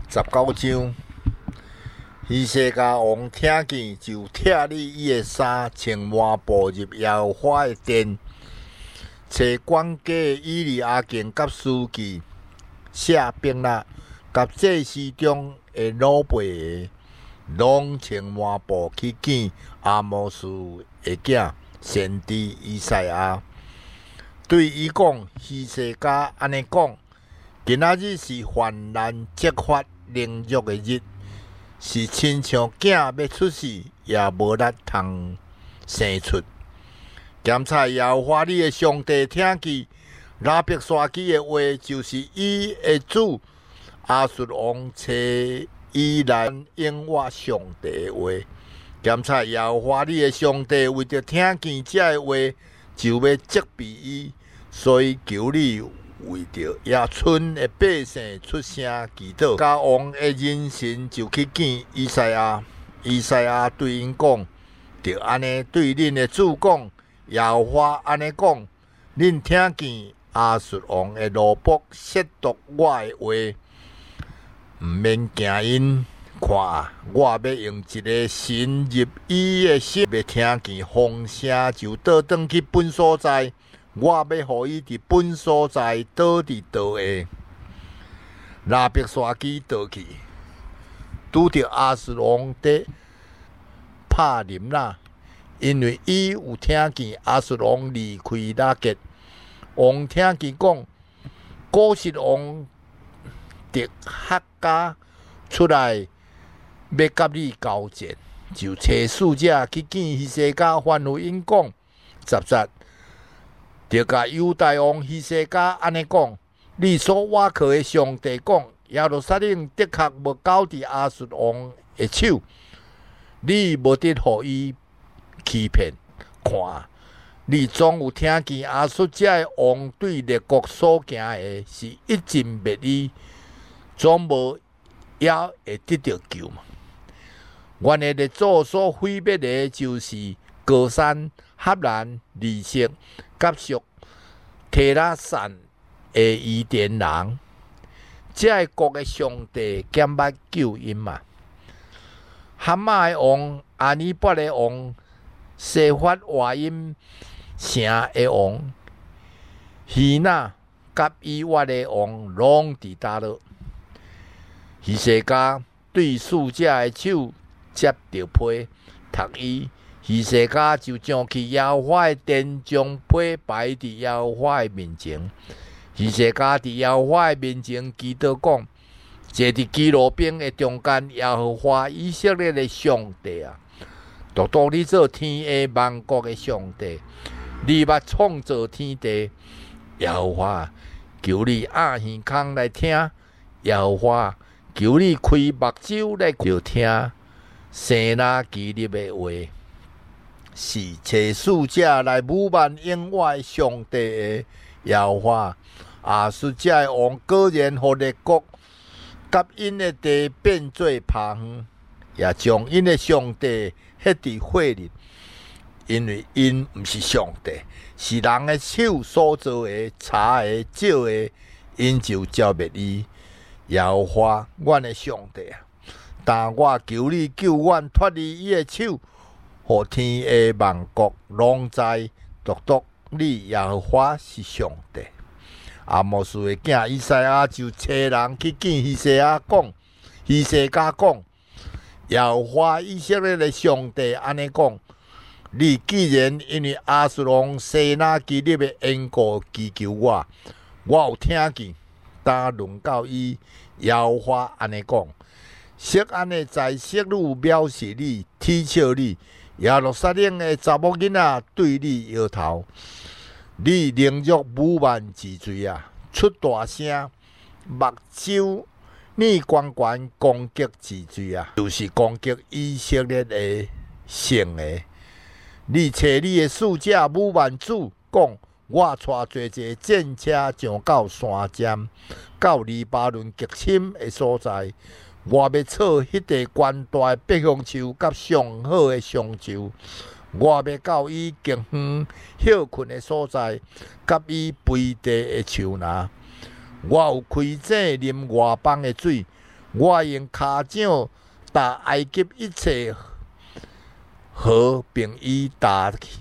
19章，希西家王听见，就拆哩伊的衫，穿满布入耶和华的殿，找管家以利亚敬甲书记、写兵啦，甲祭司中的老辈的，拢穿满布去见阿摩斯的囝先知以赛亚，对伊讲：希西家安尼讲。今仔日是患难揭发凌辱的日，是亲像囝要出世，也无力通生出。检查耶和华你的上帝听见拉伯沙基的话，就是伊的主亚述王找伊来应我上帝的话。检查耶和华你的上帝为着听见这个话，就要责备伊，所以求你。为着野村的百姓出声祈祷，家王的人神就去见以赛亚。以赛亚对因讲：着安尼对恁的主讲，耶和华安尼讲：恁听见亚述王的奴仆亵渎我的话，毋免惊因。看，我要用一个神入伊的心，要听见风声就倒转去本所在。我要互伊伫本所在倒伫倒下，拉伯沙基倒去，拄着亚述王伫拍林啦，因为伊有听见亚述王离开拉结，王听见讲，古实王狄哈加出来要甲你交战，就找使者去见希西家，吩咐因讲：10就甲犹大王希西家安尼讲：你所倚靠的上帝讲，耶路撒冷的确无交伫亚述王的手，你无得互伊欺骗。看，你总有听见亚述遮的王对列国所行的是一尽灭理，总无也会得到救嘛？阮的列祖所毁灭的，就是高山、哈兰、利色、甲属提拉散的伊甸人，这个国的上帝减捌救因嘛？哈马的王、阿尼伯的王、西法华因城的王、希那甲以外的王，拢伫倒落。希西家对使者的手接着批，读伊。希西家就将去耶和华的殿，将批摆伫耶和华的面前。希西家伫耶和华的面前祈祷讲：坐伫基路宾的中间，耶和华以色列的上帝啊，独独你做天下万国的上帝，你捌创造天地。耶和华，求你按耳孔来听，耶和华，求你开目睭来听，生那基立的话。是找使者来侮慢永我的上帝的耶和华，亚述遮的王果然互列国甲因的地变做趴园，也将因的上帝ฮ็伫火里，因为因毋是上帝，是人的手所做的，差的、少的，因就消灭伊。耶和华，阮的上帝啊！但我求你救阮脱离伊的手。互天下万国拢知，独独你耶和华是上帝。阿摩斯的囝以赛亚就找人去见希西家讲，希西家讲：耶和华以色列的上帝安尼讲：你既然因为亚述王西拿基立的缘故祈求我，我有听见，但论到伊，耶和华安尼讲：色安的在色女藐视你，讥笑你。耶路撒冷的查某囡仔对你摇头，你凌辱侮慢之罪啊！出大声，目睭你悬悬攻击之罪啊！就是攻击以色列的圣的。你找你的使者侮慢主，讲我带做一战车上到山尖，到黎巴嫩极深的所在。我要撮迄块悬大的百香树，甲上好的香树。我要到伊极远休困的所在，甲伊肥地的树林。我有开井啉外邦的水， 我用骹掌踏埃及一切河，并伊踏去。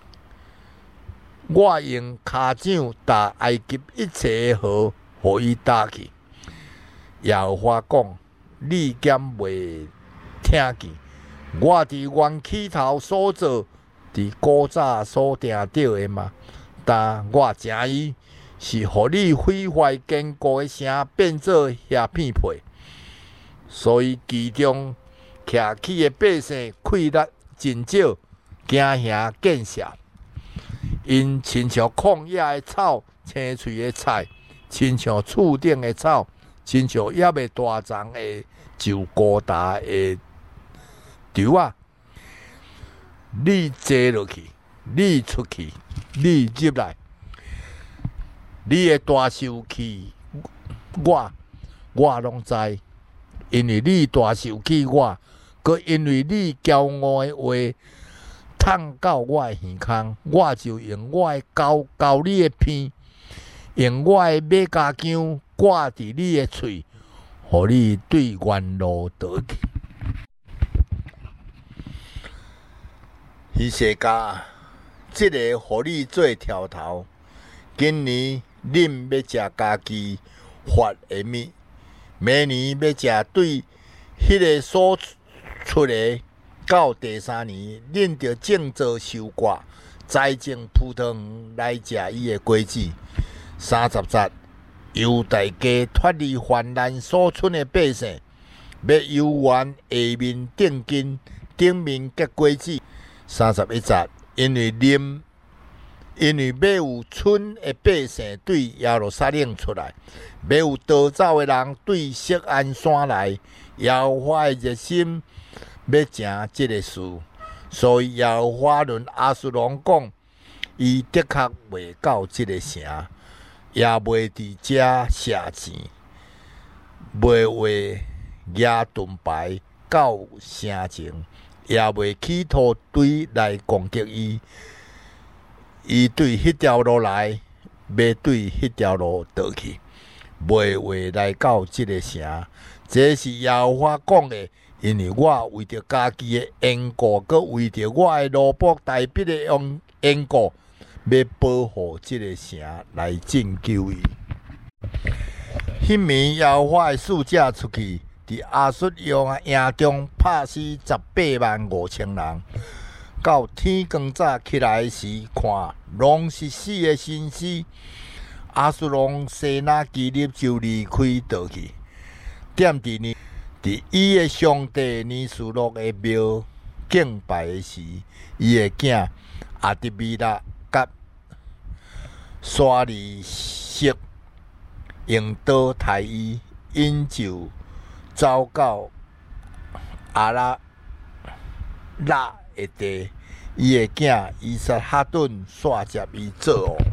我用骹掌踏埃及一切河，互伊踏去。耶和华讲：你兼袂听见？我伫原起头所做，伫古早所定着的嘛。但我诚意是互你毁坏坚固的城，变做叶片皮。所以其中徛起的百姓气力真少，惊吓见笑。因亲像旷野的草，青翠的菜，亲像厝顶的草，亲像叶未大丛的就高大的稻啊！你坐落去，你出去，你入来，你的大受气，我拢知，因为你大受气我，搁因为你骄傲的话捅到我的耳孔，我就用我的咬你的鼻，用我的马甲姜挂伫你的喙，互你对原路倒去。希西家，即个互你做条头，今年恁要食家己发的物，明年要食对迄个所出的。到第3年，恁着种造收割，栽种葡萄园来食伊的果子。30节，犹大家脱离患难所剩的百姓，要游园下面定根，顶面结果子。31节，因为要有村的百姓对耶路撒冷出来，要有逃走的人对锡安山来，耶和华的热心。要成即个事，所以耶和华论亚述王讲，伊的确袂到即个城，也袂伫遮射钱，袂为举盾牌到城前，也袂企图对来攻击伊。伊对迄条路来，要对迄条路倒去，袂为来到即个城。这是耶和华讲的。因为我为着家己的缘故，佮为着我的奴仆大笔的缘故，要保护即个城来拯救伊。迄暝，耶和华的使者出去，伫亚述营中拍死185000人。到天光早起来时，看拢是死的身尸。亚述王西拿基立就离开倒去，踮伫伊的上帝尼斯洛的庙敬拜的时，伊的囝阿迪米勒甲沙利色用刀杀伊，因就走到阿拉的地，伊的囝伊撒哈顿煞接伊做王。